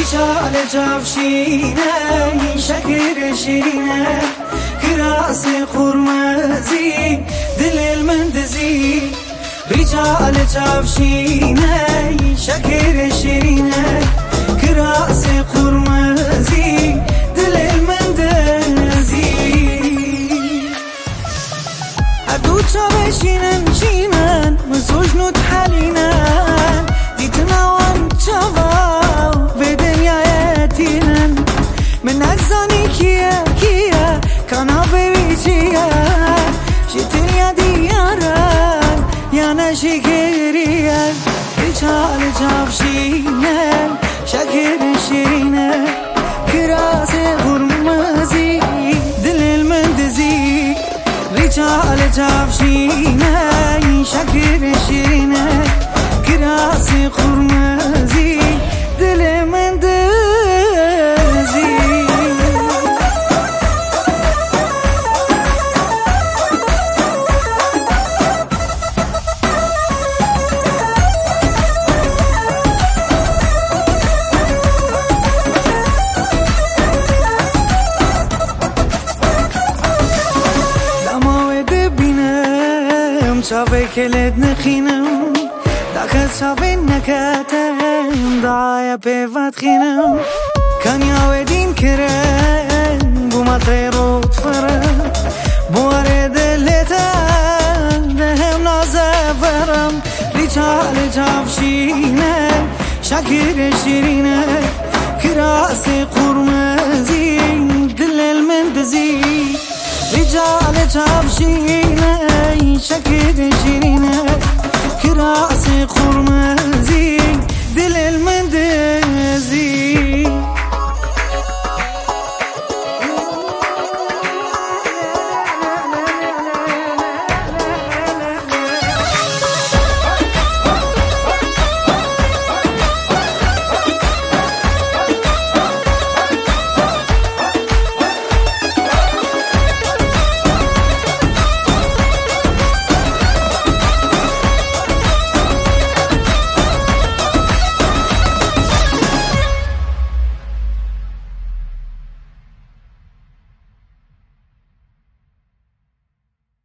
رجال جافشینه شکر شیرینه کراس قرمزی دل المندزی رجال جافشینه شکر شیرینه کراس قرمزی دل المندزی هدو چاوشینن چینن مزوجنو تحلینن دیتناوان چاوا به دنیایتینن من نزانی کیه کانا بیوی چیه شتیا دیارن یا نشکریه رجال جافشینه شکر شیرینه کراس قرمزی دل المندزی رجال جافشینه شکر شیرینه کراس قرمزی دل المندزی چاوی کلید نخینم داخل چاوی نکاتم دعای پیوت خینم کنیاوی دین کرن بوما تیروت فرم بواره دلتا دهم نازفرم رجال جافشینه شکر شیرینه کراس قرمزی دل المندزی رجال جافشینه شکر شیرینه کراس قرمزی